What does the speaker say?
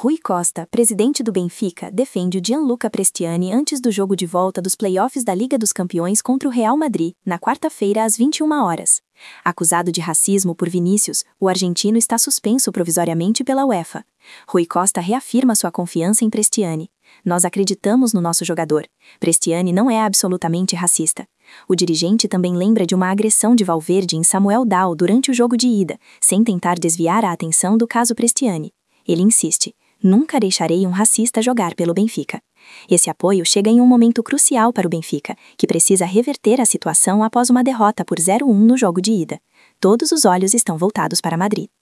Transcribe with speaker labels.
Speaker 1: Rui Costa, presidente do Benfica, defende o Gianluca Prestiani antes do jogo de volta dos playoffs da Liga dos Campeões contra o Real Madrid, na quarta-feira às 21 horas. Acusado de racismo por Vinícius, o argentino está suspenso provisoriamente pela UEFA. Rui Costa reafirma sua confiança em Prestiani. Nós acreditamos no nosso jogador. Prestiani não é absolutamente racista. O dirigente também lembra de uma agressão de Valverde em Samuel Dao durante o jogo de ida, sem tentar desviar a atenção do caso Prestiani. Ele insiste: nunca deixarei um racista jogar pelo Benfica. Esse apoio chega em um momento crucial para o Benfica, que precisa reverter a situação após uma derrota por 0-1 no jogo de ida. Todos os olhos estão voltados para Madrid.